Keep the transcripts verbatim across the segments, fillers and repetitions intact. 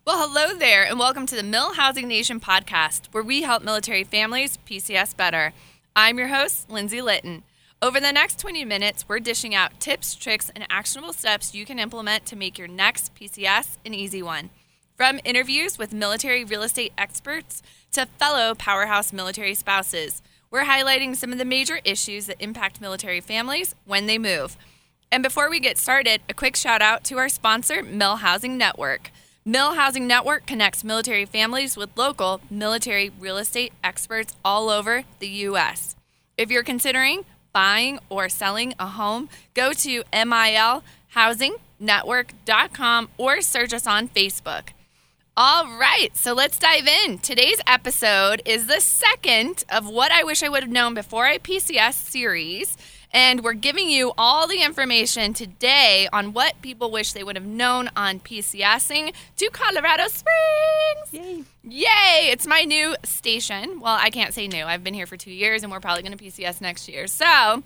Well, hello there, and welcome to the Mill Housing Nation podcast, where we help military families P C S better. I'm your host, Lindsay Litton. Over the next twenty minutes, we're dishing out tips, tricks, and actionable steps you can implement to make your next P C S an easy one. From interviews with military real estate experts to fellow powerhouse military spouses, we're highlighting some of the major issues that impact military families when they move. And before we get started, a quick shout out to our sponsor, Mill Housing Network. Mill Housing Network connects military families with local military real estate experts all over the U S. If you're considering buying or selling a home, go to M I L housing network dot com or search us on Facebook. All right, so let's dive in. Today's episode is the second of What I Wish I Would Have Known Before I P C S series. And we're giving you all the information today on what people wish they would have known on PCSing to Colorado Springs. Yay. Yay! It's my new station. Well, I can't say new. I've been here for two years, and we're probably going to P C S next year. So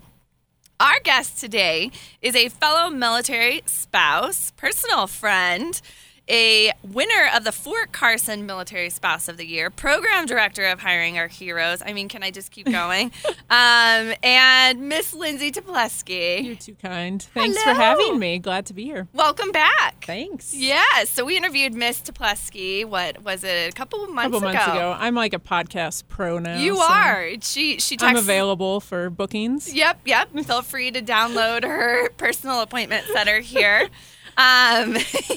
our guest today is a fellow military spouse, personal friend, a winner of the Fort Carson Military Spouse of the Year, program director of Hiring Our Heroes. I mean, can I just keep going? um, and Miss Lindsay Teplesky. You're too kind. Thanks Hello. for having me. Glad to be here. Welcome back. Thanks. Yeah, so we interviewed Miss Teplesky, what was it, a couple of months A couple ago? months ago. I'm like a podcast pro now. You so are. She she I'm texts. available for bookings. Yep, yep. Feel free to download her personal appointment setter here. Um,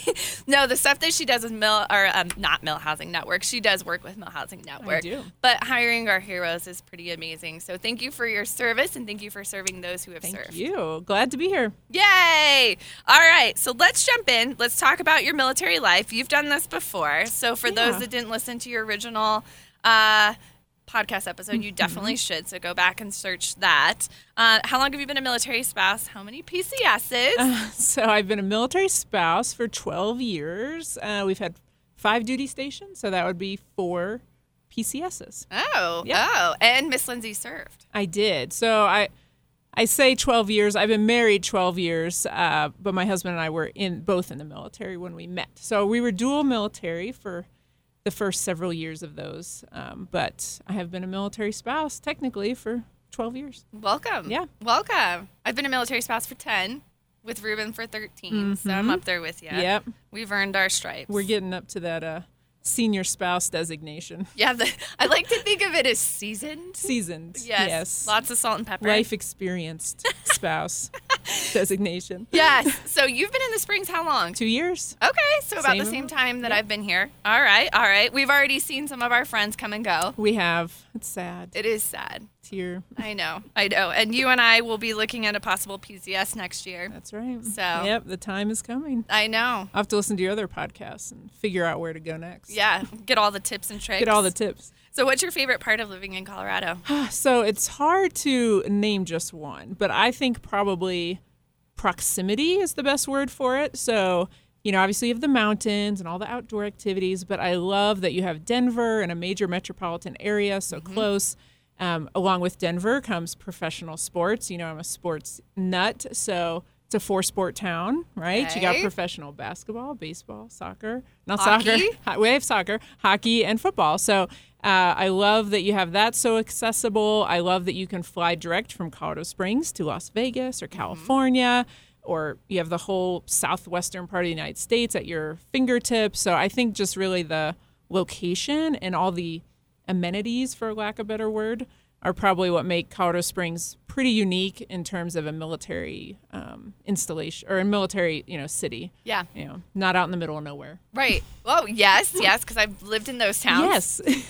no, the stuff that she does with Mill, or um, not Mill Housing Network, she does work with Mill Housing Network. I do. But Hiring Our Heroes is pretty amazing. So thank you for your service, and thank you for serving those who have Thank served. you. Glad to be here. Yay! All right, so let's jump in. Let's talk about your military life. You've done this before. So for Yeah. those that didn't listen to your original uh, podcast episode, you definitely should. So go back and search that. Uh, how long have you been a military spouse? How many P C S's? Uh, so I've been a military spouse for twelve years. Uh, we've had five duty stations, so that would be four P C S's. Oh, Yeah. oh. And Miss Lindsay served. I did. So I I say twelve years. I've been married twelve years, uh, but my husband and I were in both in the military when we met. So we were dual military for the first several years of those. Um, but I have been a military spouse technically for twelve years. Welcome. Yeah. Welcome. I've been a military spouse for ten, with Ruben for thirteen, so I'm up there with you. Yep. We've earned our stripes. We're getting up to that uh, senior spouse designation. Yeah, the, I like to think of it as seasoned. Seasoned. Yes. Yes. Lots of salt and pepper. Life experienced spouse designation. Yes. So you've been in the Springs how long? Two years. Okay, so about Same the same amount. time that Yep. I've been here. All right, all right. We've already seen some of our friends come and go. We have. It's sad. It is sad. Tear. I know, I know. And you and I will be looking at a possible P C S next year. That's right. So- Yep, the time is coming. I know. I'll have to listen to your other podcasts and figure out where to go next. Yeah, get all the tips and tricks. Get all the tips. So what's your favorite part of living in Colorado? So it's hard to name just one, but I think probably proximity is the best word for it. So, you know, obviously you have the mountains and all the outdoor activities, but I love that you have Denver and a major metropolitan area so Mm-hmm. close. Um, along with Denver comes professional sports. You know, I'm a sports nut, so it's a four-sport town, right? You got Okay. professional basketball, baseball, soccer, not Hockey? soccer. Ho- We have soccer, hockey, and football. So uh, I love that you have that so accessible. I love that you can fly direct from Colorado Springs to Las Vegas or California, or you have the whole southwestern part of the United States at your fingertips. So I think just really the location and all the amenities, for lack of a better word, are probably what make Colorado Springs pretty unique in terms of a military um, installation or a military, you know, city. Yeah, You know, not out in the middle of nowhere. right. Oh, yes, yes, because I've lived in those towns. Yes.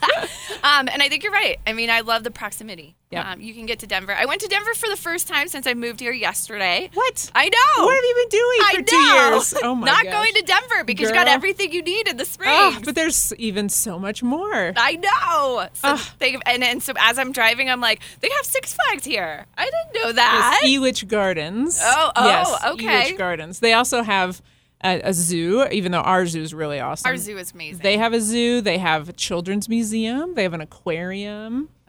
Um, and I think you're right. I mean, I love the proximity. Yep. Um, you can get to Denver. I went to Denver for the first time since I moved here yesterday. What? I know. What have you been doing I for know. two years? Oh my Not gosh. going to Denver because you got Girl. everything you need in the Springs. Oh, but there's even so much more. I know. So Ugh. they, and, and so as I'm driving, I'm like, they have Six Flags here. I didn't know that. There's Elitch Gardens. Oh, oh, yes, okay. Elitch Gardens. They also have a, a zoo, even though our zoo is really awesome. Our zoo is amazing. They have a zoo. They have a children's museum. They have an aquarium.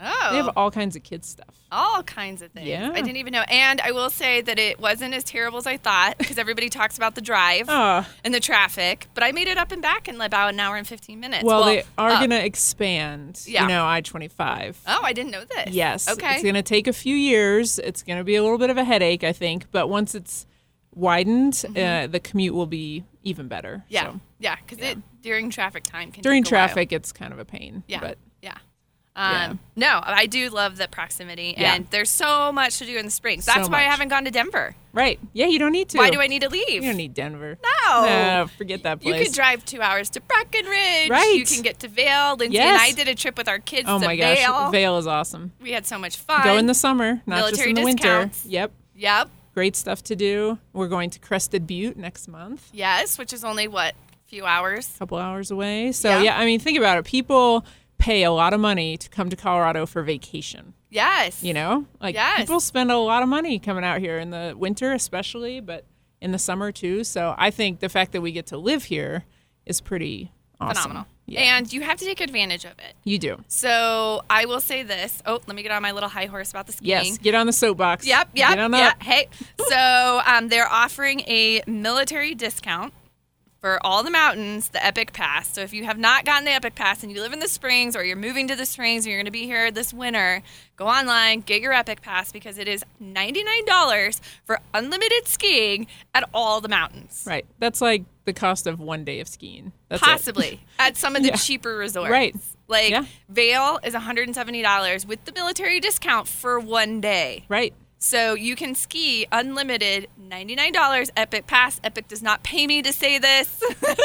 Oh. They have all kinds of kids stuff. All kinds of things. Yeah. I didn't even know. And I will say that it wasn't as terrible as I thought because everybody talks about the drive Oh. and the traffic. But I made it up and back in about an hour and fifteen minutes. Well, well they are up. going to expand, Yeah. you know, I twenty-five. Oh, I didn't know this. Yes. Okay. It's going to take a few years. It's going to be a little bit of a headache, I think. But once it's widened, mm-hmm. uh, the commute will be even better. Yeah. So, yeah. Because yeah. it during traffic time can during take a while. traffic, it's kind of a pain. Yeah. But yeah. Um, Yeah. No, I do love the proximity, Yeah. and there's so much to do in the Springs. That's So why I much. haven't gone to Denver. Right. Yeah, you don't need to. Why do I need to leave? You don't need Denver. No. No, forget that You place. could drive two hours to Breckenridge. Right. You can get to Vail. Lindsay Yes. and I did a trip with our kids Oh to my gosh, Vail. Vail is awesome. We had so much fun. Go in the summer, not just Military in the discounts. winter. Yep. Yep. Great stuff to do. We're going to Crested Butte next month. Yes, which is only, what, a few hours? A couple hours away. So, Yeah. yeah, I mean, think about it. People pay a lot of money to come to Colorado for vacation. Yes. You know, like Yes. people spend a lot of money coming out here in the winter, especially, but in the summer too. So I think the fact that we get to live here is pretty awesome. Phenomenal. Yeah, And you have to take advantage of it. you do. So I will say this. Oh, let me get on my little high horse about the skiing. Yes, get on the soapbox. Yep, yep, Get on yep. up. Hey, so um, they're offering a military discount for all the mountains, the Epic Pass. So if you have not gotten the Epic Pass and you live in the Springs or you're moving to the Springs and you're going to be here this winter, go online, get your Epic Pass because it is ninety-nine dollars for unlimited skiing at all the mountains. Right. That's like the cost of one day of skiing. That's it. Possibly at some of the Yeah. cheaper resorts. Right. Like Yeah. Vail is one hundred seventy dollars with the military discount for one day. Right. So you can ski unlimited, ninety-nine dollars, Epic Pass. Epic does not pay me to say this.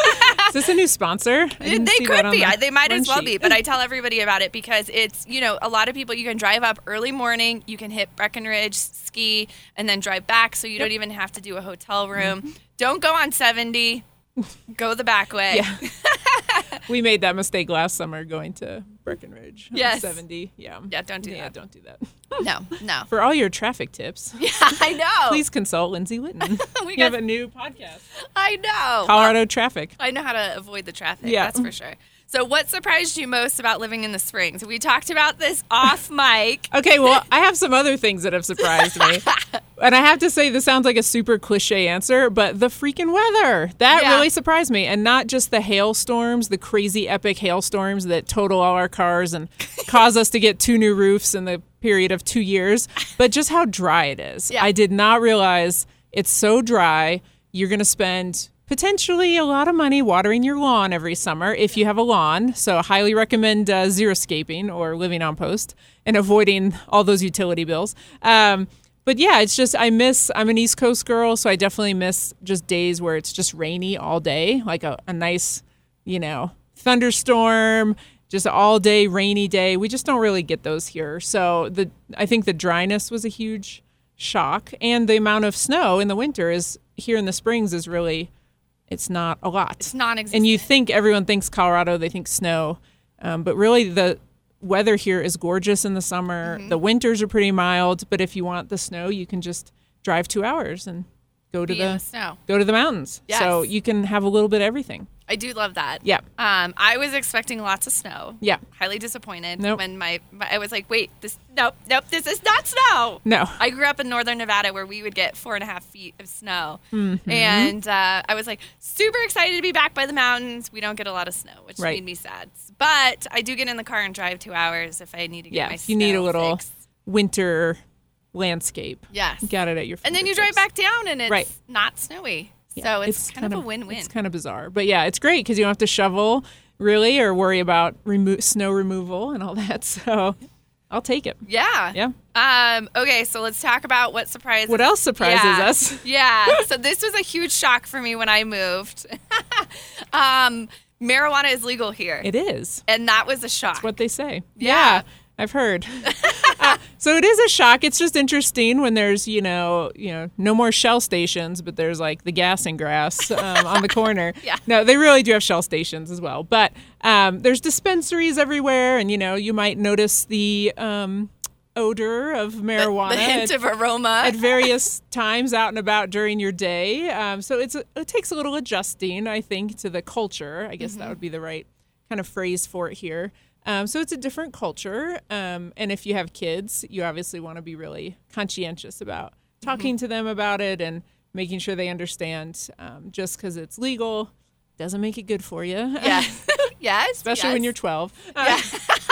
Is this a new sponsor? I didn't They see that could on be. the I- They might as run well be. sheet. But I tell everybody about it because it's, you know, a lot of people, you can drive up early morning, you can hit Breckenridge, ski, and then drive back so you don't even have to do a hotel room. Mm-hmm. Don't go on seventy. Go the back way. Yeah. We made that mistake last summer going to Breckenridge. on Yes. seventy. Yeah. Yeah, don't do yeah, that. don't do that. No, no. For all your traffic tips, Yeah, I know. please consult Lindsay Litton. We we got- have a new podcast. I know. Colorado traffic. I know how to avoid the traffic. Yeah. That's for sure. So what surprised you most about living in the Springs? We talked about this off mic. Okay, well, I have some other things that have surprised me. And I have to say, this sounds like a super cliche answer, but the freaking weather. That Yeah. really surprised me. And not just the hailstorms, the crazy epic hailstorms that total all our cars and cause us to get two new roofs in the period of two years, but just how dry it is. Yeah. I did not realize it's so dry. You're going to spend potentially a lot of money watering your lawn every summer if you have a lawn. So I highly recommend uh, xeriscaping or living on post and avoiding all those utility bills. Um, but yeah, it's just, I miss, I'm an East Coast girl, so I definitely miss just days where it's just rainy all day, like a, a nice, you know, thunderstorm, just all day rainy day. We just don't really get those here. So the I think the dryness was a huge shock, and the amount of snow in the winter is here in the Springs is really, it's not a lot. It's non-existent. And you think everyone thinks Colorado, they think snow, um, but really the weather here is gorgeous in the summer. Mm-hmm. The winters are pretty mild, but if you want the snow, you can just drive two hours and go to Be in the, the snow. go to the mountains. Yes. So you can have a little bit of everything. I do love that. Yeah. Um, I was expecting lots of snow. Yeah. Highly disappointed Nope. when my, my I was like, wait, this nope, nope, this is not snow. No. I grew up in northern Nevada where we would get four and a half feet of snow, Mm-hmm. and uh, I was like super excited to be back by the mountains. We don't get a lot of snow, which Right. made me sad. But I do get in the car and drive two hours if I need to get Yeah. my If you need a snow little fix. winter landscape. Yes. Got it at your And then you drive fingertips. back down and it's Right. not snowy. Yeah, So it's, kind, of a win-win. It's kind of bizarre, but yeah, it's great because you don't have to shovel really or worry about remo- snow removal and all that. So I'll take it. Yeah. Yeah. Um, okay, so let's talk about what surprises What else surprises yeah. us? Yeah. So this was a huge shock for me when I moved. um, marijuana is legal here. It is and that was a shock. what they say. Yeah. I've heard. uh, so it is a shock. It's just interesting when there's, you know, you know, no more Shell stations, but there's like the gas and grass um, on the corner. Yeah. No, they really do have Shell stations as well. But um, there's dispensaries everywhere, and you know, you might notice the um, odor of marijuana. the hint at, of aroma. at various times out and about during your day. Um, so it's a, it takes a little adjusting, I think, to the culture. I guess Mm-hmm. that would be the right kind of phrase for it here. Um, so it's a different culture. Um, and if you have kids, you obviously want to be really conscientious about talking mm-hmm. to them about it and making sure they understand. Um, just because it's legal doesn't make it good for you. Yeah. Yes. Especially yes. when you're twelve. Yeah.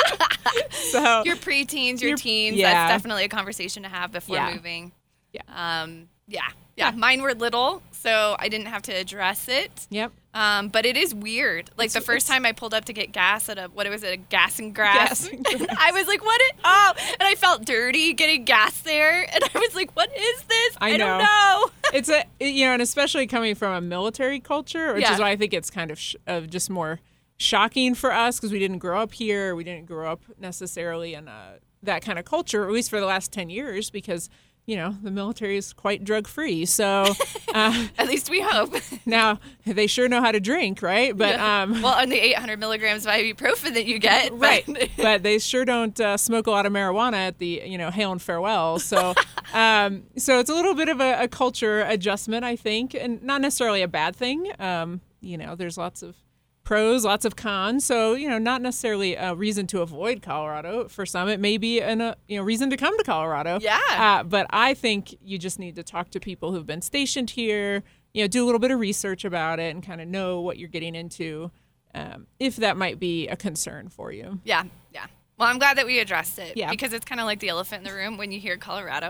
So your preteens, your teens, yeah. that's definitely a conversation to have before yeah. moving. Yeah. Um, yeah. Yeah. Mine were little, so I didn't have to address it. Yep. Um, but it is weird. Like it's, the first time I pulled up to get gas at a, what was it, a gas and grass? Gas and grass. I was like, what? It, oh, and I felt dirty getting gas there. And I was like, what is this? I, I know. don't know. It's a, you know, and especially coming from a military culture, which yeah. is why I think it's kind of sh- of just more shocking for us because we didn't grow up here. We didn't grow up necessarily in uh, that kind of culture, or at least for the last ten years, because you know, the military is quite drug-free. So uh, at least we hope. Now, they sure know how to drink, right? But yeah. um, well, on the eight hundred milligrams of ibuprofen that you get. Right. But, but they sure don't uh, smoke a lot of marijuana at the, you know, hail and farewell. So um, so it's a little bit of a, a culture adjustment, I think, and not necessarily a bad thing. Um, you know, there's lots of pros, lots of cons. So, you know, not necessarily a reason to avoid Colorado. For some, it may be an, a you know, reason to come to Colorado. Yeah. Uh, but I think you just need to talk to people who've been stationed here, you know, do a little bit of research about it and kind of know what you're getting into, um, if that might be a concern for you. Yeah, yeah. Well, I'm glad that we addressed it. Yeah. Because it's kind of like the elephant in the room when you hear Colorado.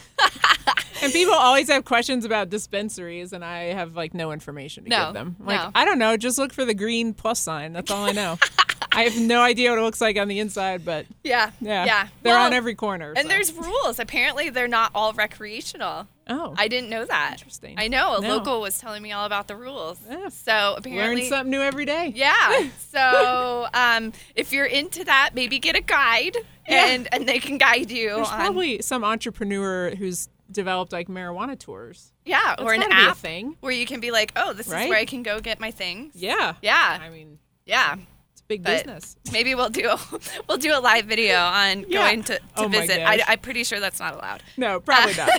And people always have questions about dispensaries, and I have, like, no information to no, give them. Like, no. I don't know. Just look for the green plus sign. That's all I know. I have no idea what it looks like on the inside, but yeah, yeah, yeah. they're well, on every corner. And so. there's rules. Apparently, they're not all recreational. Oh, I didn't know that. Interesting. I know. A no. local was telling me all about the rules. Yeah. So apparently, learn something new every day. Yeah. So um, if you're into that, maybe get a guide, Yeah. and and they can guide you. There's on, probably some entrepreneur who's developed like marijuana tours. yeah, That's or an gotta be a app thing. where you can be like, oh, this Right? is where I can go get my things. Yeah. Yeah. I mean, Yeah. it's big But business. maybe we'll do a, we'll do a live video on Yeah. going to, to Oh my visit. gosh. I, I'm pretty sure that's not allowed. No, probably not.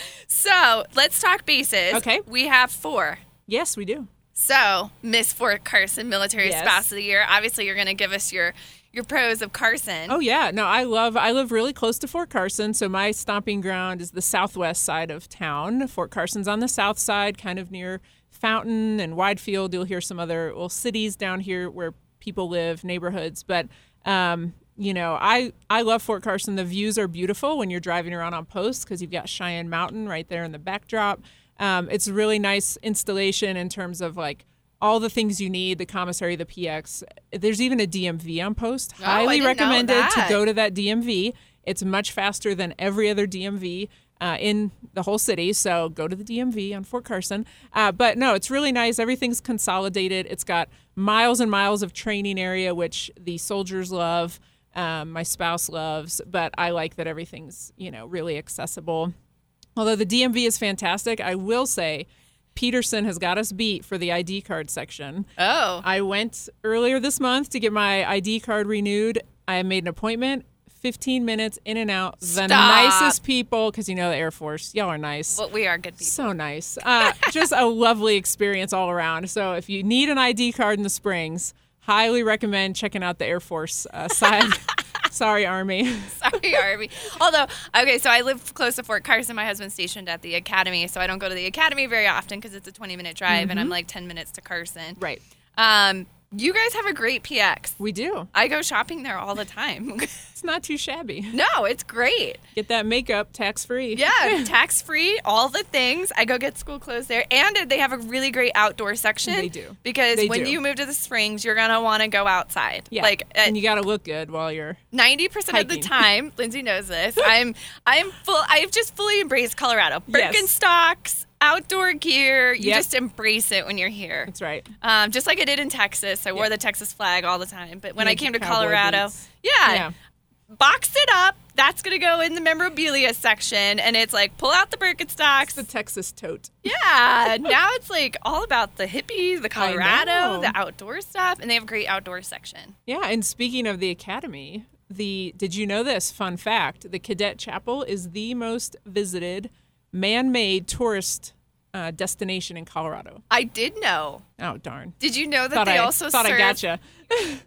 So let's talk bases. Okay. We have four. Yes, we do. So Miss Fort Carson Military Yes. Spouse of the Year. Obviously, you're going to give us your your pros of Carson. Oh yeah, no, I love. I live really close to Fort Carson, so my stomping ground is the southwest side of town. Fort Carson's on the south side, kind of near Fountain and Widefield. You'll hear some other little cities down here where people live, neighborhoods. But um, you know, I I love Fort Carson. The views are beautiful when you're driving around on post because you've got Cheyenne Mountain right there in the backdrop. Um, it's a really nice installation in terms of like all the things you need, the commissary, the P X. There's even a D M V on post. Oh, I Highly didn't know recommended to that. go to that D M V. It's much faster than every other D M V uh, in the whole city. So go to the D M V on Fort Carson. Uh, but no, it's really nice. Everything's consolidated. It's got miles and miles of training area, which the soldiers love. Um, my spouse loves, but I like that everything's, you know, really accessible. Although the D M V is fantastic, I will say Peterson has got us beat for the I D card section. Oh. I went earlier this month to get my I D card renewed. I made an appointment, fifteen minutes in and out. The Stop. nicest people, because you know the Air Force, y'all are nice. Well, we are good people. So nice. Uh, just a lovely experience all around. So if you need an I D card in the Springs, highly recommend checking out the Air Force uh, side. Sorry, Army. Sorry, Army. Although, okay, so I live close to Fort Carson. My husband's stationed at the academy, so I don't go to the academy very often because it's a twenty-minute drive, Mm-hmm. and I'm like ten minutes to Carson. Right. Um, you guys have a great P X. We do. I go shopping there all the time. It's not too shabby. No, it's great. Get that makeup tax-free. Yeah, tax free, all the things. I go get school clothes there, and they have a really great outdoor section. They do. Because They when do. you move to the Springs, you're gonna want to go outside. Yeah. Like uh, and you got to look good while you're ninety percent of the hiking. time, Lindsay knows this. I'm I'm full. I've just fully embraced Colorado. Yes. Birkenstocks, outdoor gear. You Yep. just embrace it when you're here. That's right. Um, just like I did in Texas. I wore Yeah. the Texas flag all the time. But when Yeah, I came to cowboy Colorado, boots. yeah, Yeah. boxed it up. That's gonna go in the memorabilia section, and it's like pull out the Birkenstocks. The Texas tote. Yeah, now it's like all about the hippies, the Colorado, know. the outdoor stuff, and they have a great outdoor section. Yeah, and speaking of the academy, the did you know this fun fact? The Cadet Chapel is the most visited man-made tourist uh, destination in Colorado. I did know. Oh darn! Did you know that Thought they I also thought serve? I gotcha.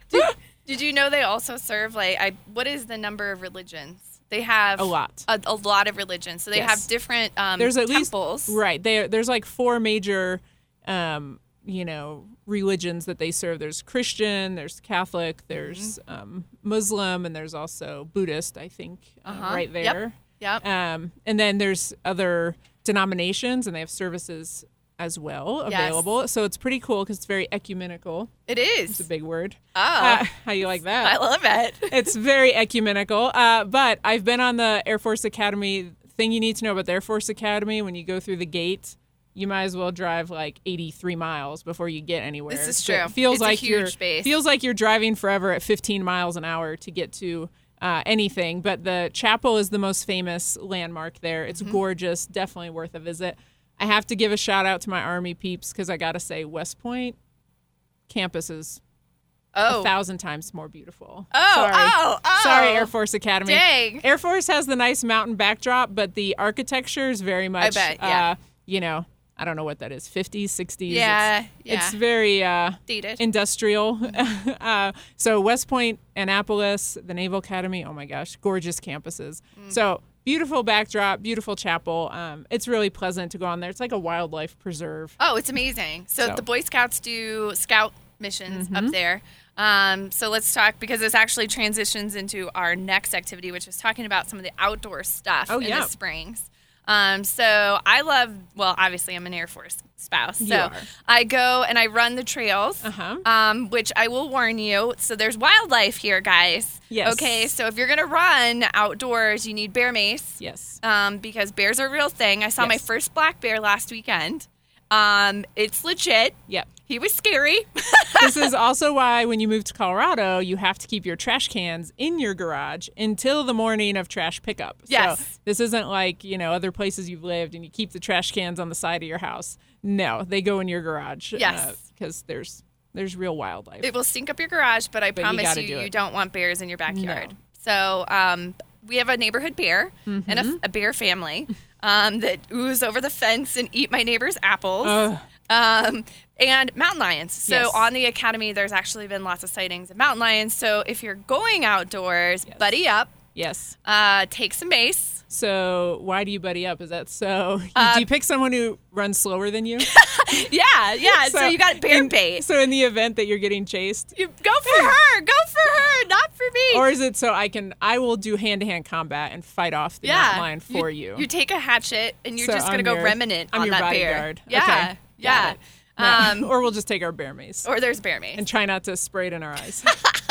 did, did you know they also serve like I? What is the number of religions? They have A lot. A, a lot of religions. So they Yes. have different um, There's at temples. least right. They, there's like four major, um, you know, religions that they serve. There's Christian, there's Catholic, there's Mm-hmm. um, Muslim, and there's also Buddhist. I think uh, Uh-huh. right Yep. there. Yep. Um, and then there's other denominations, and they have services as well Yes. available. So it's pretty cool because it's very ecumenical. It It's a is. big word. Oh, Uh, how you like that? I love it. It's very ecumenical. Uh, but I've been on the Air Force Academy. Thing you need to know about the Air Force Academy, when you go through the gate, you might as well drive like eighty-three miles before you get anywhere. This is So true. It feels It's a like huge you're base. feels like you're driving forever at fifteen miles an hour to get to uh, anything. But the chapel is the most famous landmark there. It's Mm-hmm. gorgeous, definitely worth a visit. I have to give a shout out to my Army peeps because I got to say West Point campus is Oh. a thousand times more beautiful. Oh, Sorry. oh, oh. Sorry, Air Force Academy. Dang. Air Force has the nice mountain backdrop, but the architecture is very much, bet, yeah. uh, you know, I don't know what that is, fifties, sixties. Yeah, It's, yeah. it's very uh, Dated. industrial. uh, so West Point, Annapolis, the Naval Academy, oh my gosh, gorgeous campuses. Mm. So beautiful backdrop, beautiful chapel. Um, it's really pleasant to go on there. It's like a wildlife preserve. Oh, it's amazing. So, So- the Boy Scouts do scout missions Mm-hmm. up there. Um, so let's talk because this actually transitions into our next activity, which is talking about some of the outdoor stuff Oh, in yeah. the springs. Um, so I love, well, obviously I'm an Air Force spouse. You So are. I go and I run the trails, Uh-huh. um, which I will warn you. So there's wildlife here, guys. Yes. Okay. So if you're going to run outdoors, you need bear mace. Yes. Um, because bears are a real thing. I saw my Yes. first black bear last weekend. Um, it's legit. Yep. He was scary. This is also why when you move to Colorado, you have to keep your trash cans in your garage until the morning of trash pickup. Yes. So this isn't like, you know, other places you've lived and you keep the trash cans on the side of your house. No, they go in your garage. Yes. Because there's there's real wildlife. It will stink up your garage, but I But you promise gotta you, do you, it. don't want bears in your backyard. No. So um, we have a neighborhood bear Mm-hmm. and a, a bear family um, that ooze over the fence and eat my neighbor's apples. Ugh. Um, and mountain lions. So Yes. on the academy, there's actually been lots of sightings of mountain lions. So if you're going outdoors, Yes. buddy up, Yes. uh, take some mace. So why do you buddy up? Is that so? Uh, do you pick someone who runs slower than you? Yeah, yeah. so, you got bear in- bait. So in the event that you're getting chased, You go for her. Go for her, not for me. or is it so I can I will do hand to hand combat and fight off the mountain lion for you? You take a hatchet and you're So just gonna I'm go your- remnant I'm on your that bodyguard. bear. Yeah, Okay, got yeah. it. No, Um, or we'll just take our bear mace or there's bear mace. and try not to spray it in our eyes.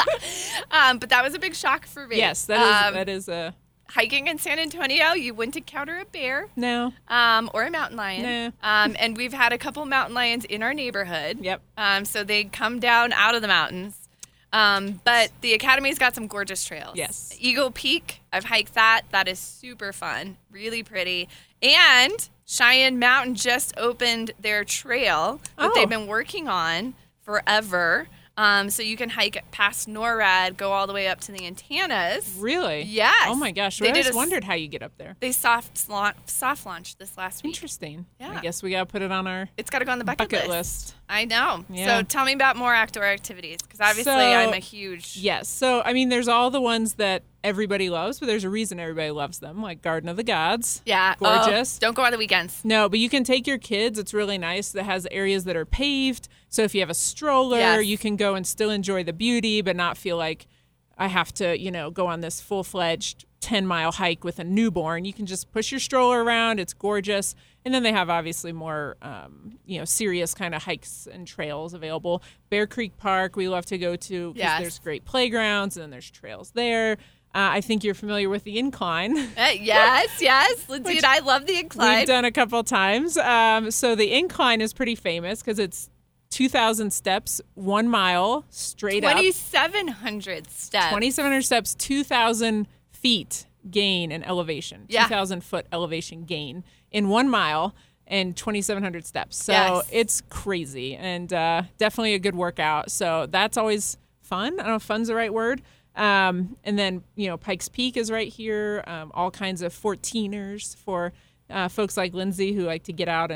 Um, but that was a big shock for me. yes, that is Um, that is a hiking in San Antonio. You wouldn't encounter a bear. no. Um, or a mountain lion. Um, and we've had a couple mountain lions in our neighborhood. Yep. Um, so they come down out of the mountains. Um, but the academy's got some gorgeous trails. Yes. Eagle Peak, I've hiked that. That is super fun, really pretty. And Cheyenne Mountain just opened their trail that Oh. they've been working on forever. Um, so you can hike past NORAD, go all the way up to the antennas. Really? Yes. Oh my gosh! They I did just a s- wondered how you get up there. They soft launch, soft launched this last week. Interesting. Yeah. I guess we gotta put it on our It's got to go on the bucket, bucket list. list. I know. Yeah. So tell me about more outdoor activities because obviously So- I'm a huge. Yes. So I mean, there's all the ones that everybody loves, but there's a reason everybody loves them, like Garden of the Gods. Yeah. Gorgeous. Oh, don't go on the weekends. No, but you can take your kids. It's really nice. That has areas that are paved. So if you have a stroller, Yes. you can go and still enjoy the beauty, but not feel like I have to, you know, go on this full fledged ten mile hike with a newborn. You can just push your stroller around. It's gorgeous. And then they have obviously more, um, you know, serious kind of hikes and trails available. Bear Creek Park, we love to go to because Yes. there's great playgrounds and then there's trails there. Uh, I think you're familiar with the incline. Uh, yes, yes. Lindsay Which and I love the incline. We've done a couple times. Um, so the incline is pretty famous because it's two thousand steps, one mile straight up. twenty-seven hundred steps. twenty-seven hundred steps, two thousand feet gain in elevation. Yeah. two thousand foot elevation gain in one mile and twenty-seven hundred steps. So Yes. it's crazy and uh, definitely a good workout. So that's always fun. I don't know if fun's the right word. Um, and then, you know, Pikes Peak is right here. Um, all kinds of fourteeners for uh, folks like Lindsay who like to get out and,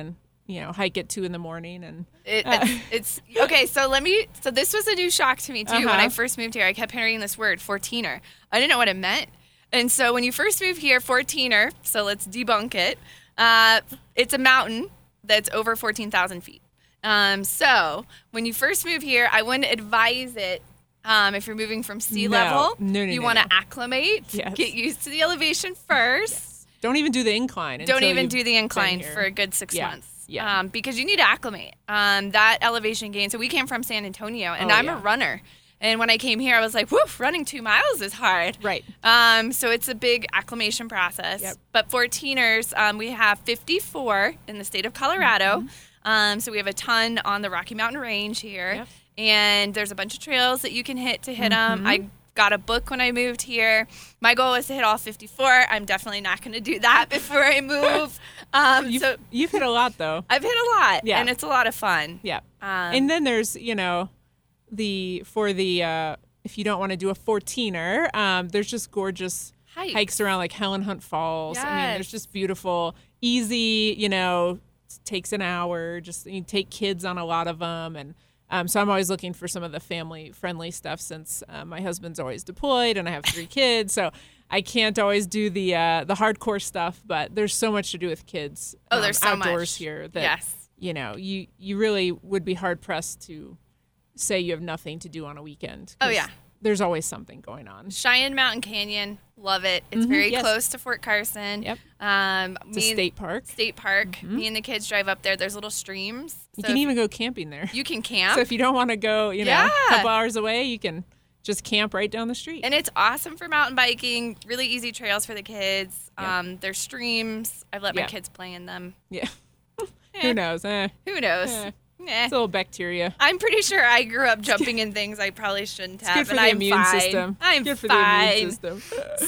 you know, hike at two in the morning and It, uh, it's, it's okay. So let me. So this was a new shock to me too. Uh-huh. When I first moved here, I kept hearing this word fourteener. I didn't know what it meant. And so when you first move here, fourteener. So let's debunk it. Uh, it's a mountain that's over fourteen thousand feet. Um, so when you first move here, I wouldn't advise it. Um, if you're moving from sea No. level, No, no, you no, want to no. acclimate, Yes. get used to the elevation first. Yes. Don't even do the incline. Don't until even you've do the been incline here. for a good six Yeah. months. Yeah. Um, because you need to acclimate. Um, that elevation gain. So we came from San Antonio, and Oh, I'm yeah. a runner. And when I came here, I was like, woof, running two miles is hard. Right. Um, so it's a big acclimation process. Yep. But fourteeners, um, we have fifty-four in the state of Colorado. Mm-hmm. Um, so we have a ton on the Rocky Mountain Range here. Yep. And there's a bunch of trails that you can hit to hit them. Mm-hmm. I got a book when I moved here. My goal was to hit all fifty-four. I'm definitely not going to do that before I move. Um, You've, so you've hit a lot, though. I've hit a lot, Yeah. and it's a lot of fun. Yeah. Um, And then there's, you know, the for the uh, if you don't want to do a fourteener, um, there's just gorgeous Hikes. hikes around like Helen Hunt Falls. I mean, Yes. there's just beautiful, easy. You know, it takes an hour. Just you take kids on a lot of them, and um, so I'm always looking for some of the family friendly stuff since uh, my husband's always deployed and I have three kids, so I can't always do the uh, the hardcore stuff. But there's so much to do with kids. Oh, um, there's so outdoors much. here that Yes. you know you you really would be hard pressed to say you have nothing to do on a weekend. Oh, 'cause yeah. There's always something going on. Cheyenne Mountain Canyon, love it. It's Mhm, very yes. close to Fort Carson. Yep. Um, It's me a and- state park. State park. Me and the kids drive up there. There's little streams. You so can if- even go camping there. You can camp. So if you don't want to go, you know, Yeah. a couple hours away, you can just camp right down the street. And it's awesome for mountain biking. Really easy trails for the kids. Yeah. Um, there's streams. I've let my Yeah. kids play in them. yeah. Eh, Who knows? Eh, Who knows? Eh. Eh. it's a little bacteria. I'm pretty sure I grew up jumping in things I probably shouldn't It's have. good for and the I'm immune fine. system. I'm good for fine. the immune system.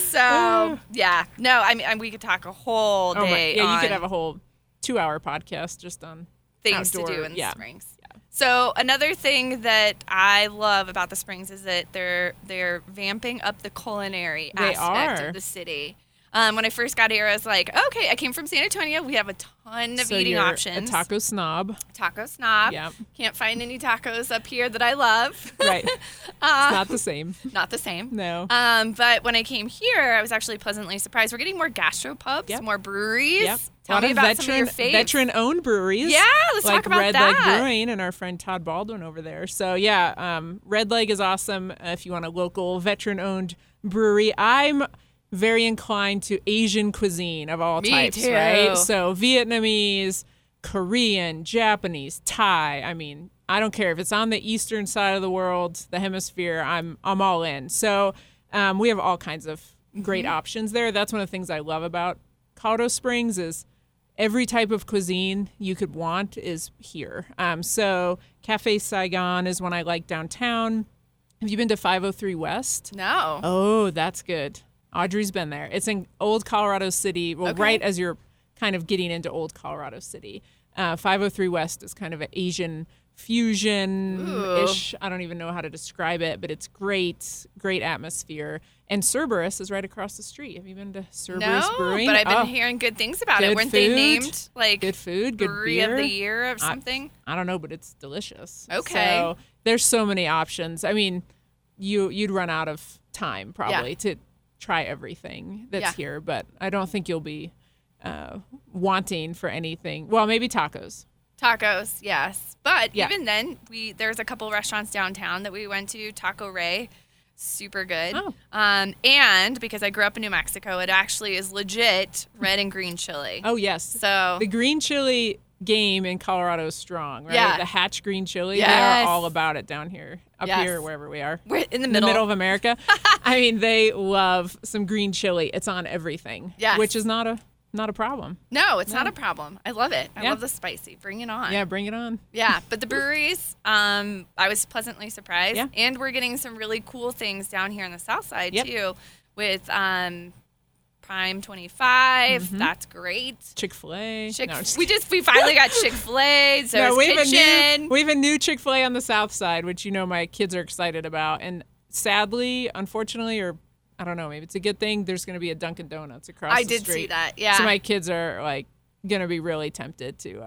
So yeah, no, I mean I- we could talk a whole Oh my, day. yeah, you on could have a whole two-hour podcast just on things to outdoor- do in the yeah. springs. So another thing that I love about the springs is that they're they're vamping up the culinary They aspect are. of the city. Um, when I first got here, I was like, okay, I came from San Antonio. We have a ton of so eating you're options. A taco snob, Taco snob. Yeah. Can't find any tacos up here that I love. right? Uh, It's not the same. Not the same. No. Um, but when I came here, I was actually pleasantly surprised. We're getting more gastropubs, Yep. more breweries. Yep. Tell a lot me of about veteran, some of your faves. veteran-owned breweries. Yeah, let's like talk about Red that. Leg Brewing and our friend Todd Baldwin over there. So yeah, um, Red Leg is awesome. Uh, if you want a local veteran-owned brewery, I'm very inclined to Asian cuisine of all Me types. too. Right? So Vietnamese, Korean, Japanese, Thai. I mean, I don't care if it's on the eastern side of the world, the hemisphere. I'm I'm all in. So um, we have all kinds of great Mm-hmm. options there. That's one of the things I love about Colorado Springs is every type of cuisine you could want is here. Um, so Cafe Saigon is one I like downtown. Have you been to five oh three West? No. Oh, that's good. Audrey's been there. It's in Old Colorado City, well, Okay. right as you're kind of getting into Old Colorado City. Uh, five oh three West is kind of an Asian fusion-ish. I don't even know how to describe it, but it's great, great atmosphere. And Cerberus is right across the street. Have you been to Cerberus No, Brewing? but I've been Oh, hearing good things about it. good Weren't they food, named like good food, good Brewery beer. of the Year or I- something? I don't know, but it's delicious. Okay. So there's so many options. I mean, you you'd run out of time probably to try everything that's Yeah. here, but I don't think you'll be uh, wanting for anything. Well, maybe tacos. Tacos, yes. But Yeah. even then, we there's a couple restaurants downtown that we went to. Taco Ray, super good. Oh. Um, and because I grew up in New Mexico, it actually is legit red and green chili. Oh yes, So the green chili game in Colorado is strong, right? Yeah. The Hatch green chili, Yes. they're all about it down here, up Yes. here, wherever we are. we're in the In the middle. middle of America. I mean, they love some green chili. It's on everything, Yes. which is not a not a problem. No, it's not a problem. I love it. I Yeah. love the spicy. Bring it on. Yeah, bring it on. Yeah, but the breweries, um, I was pleasantly surprised. Yeah. And we're getting some really cool things down here on the south side, Yep. too, with um, Prime twenty-five. Mm-hmm. That's great. Chick-fil-A. Chick- No, just we just we finally got Chick-fil-A. So no, we have, a Kitchen. new, we have a new Chick-fil-A on the south side, which you know my kids are excited about. And sadly, unfortunately, or I don't know, maybe it's a good thing, there's going to be a Dunkin' Donuts across I the did street. see that. Yeah. So my kids are like going to be really tempted to uh,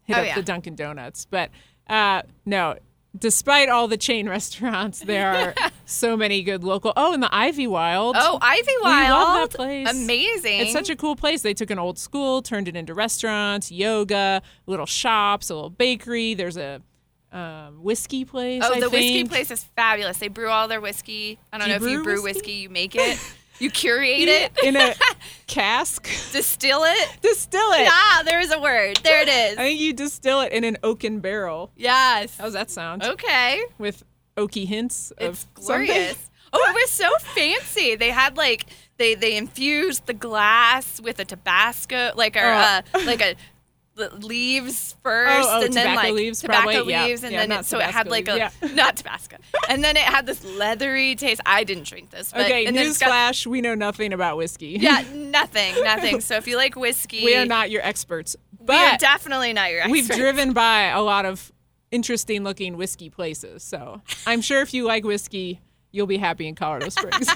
hit Oh, up yeah. the Dunkin' Donuts. But uh, no, despite all the chain restaurants, there are so many good local. Oh, and the Ivy Wild. Oh, Ivy We Wild. love that place. Amazing. It's such a cool place. They took an old school, turned it into restaurants, yoga, little shops, a little bakery. There's a um, whiskey place. Oh, I the whiskey think. place is fabulous. They brew all their whiskey. I don't Do know you if you brew brew whiskey? whiskey, you make it. You curate it, in a cask. distill it. Distill it. Ah, there is a word. There it is. I think you distill it in an oaken barrel. Yes. How's that sound? Okay. With oaky hints of It's glorious. something? Oh, it was so fancy. They had like they they infused the glass with a Tabasco, like or Oh. uh, like a the leaves first, Oh, oh, and then tobacco like leaves, tobacco probably? Yeah. leaves, and Yeah, then not it, so it had Tabasco like a leaves, not Tabasco, and then it had this leathery taste. I didn't drink this. But, Okay, and then it's got- newsflash, we know nothing about whiskey. Yeah, nothing, nothing. So if you like whiskey, We are not your experts. we are But definitely not your experts. we've driven by a lot of interesting looking whiskey places. So I'm sure if you like whiskey, you'll be happy in Colorado Springs.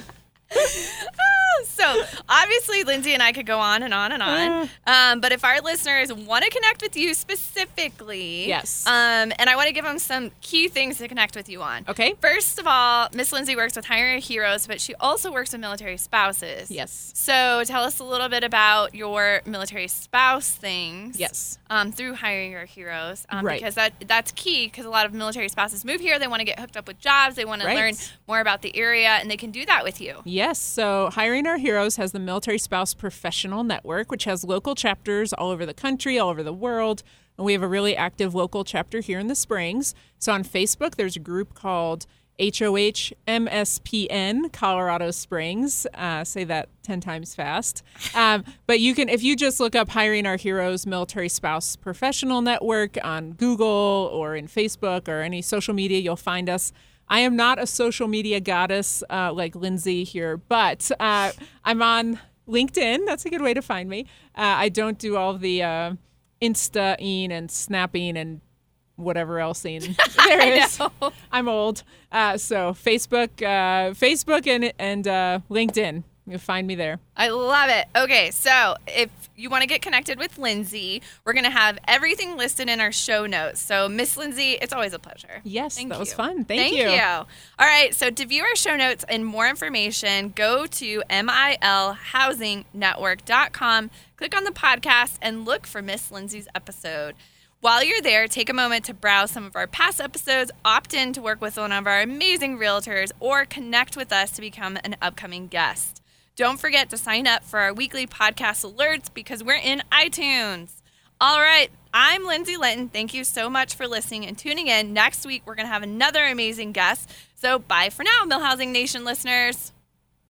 So obviously, Lindsay and I could go on and on and on. Um, but if our listeners want to connect with you specifically, Yes. um, and I want to give them some key things to connect with you on. Okay. First of all, Miss Lindsay works with Hiring Heroes, but she also works with military spouses. Yes. So tell us a little bit about your military spouse things. Yes. Um, through Hiring Your Heroes, um, Right. because that that's key. Because a lot of military spouses move here, they want to get hooked up with jobs, they want to Right. learn more about the area, and they can do that with you. Yes. So Hiring Our Heroes has the Military Spouse Professional Network, which has local chapters all over the country, all over the world. And we have a really active local chapter here in the Springs. So on Facebook, there's a group called H O H M S P N Colorado Springs. Uh, say that ten times fast. Um, but you can, if you just look up Hiring Our Heroes Military Spouse Professional Network on Google or in Facebook or any social media, you'll find us. I am not a social media goddess uh, like Lindsay here, but uh, I'm on LinkedIn. That's a good way to find me. Uh, I don't do all the uh, Insta-ing and snapping and whatever else there is. know. I'm old. Uh, so Facebook, uh, Facebook and and uh, LinkedIn. You'll find me there. I love it. Okay, so if you want to get connected with Lindsay, we're going to have everything listed in our show notes. So, Miss Lindsay, it's always a pleasure. Yes, Thank that was you. fun. Thank, Thank you. you. All right, so to view our show notes and more information, go to mil housing network dot com, click on the podcast, and look for Miss Lindsay's episode. While you're there, take a moment to browse some of our past episodes, opt in to work with one of our amazing realtors, or connect with us to become an upcoming guest. Don't forget to sign up for our weekly podcast alerts because we're in iTunes. All right, I'm Lindsay Linton. Thank you so much for listening and tuning in. Next week, we're going to have another amazing guest. So bye for now, Mill Housing Nation listeners.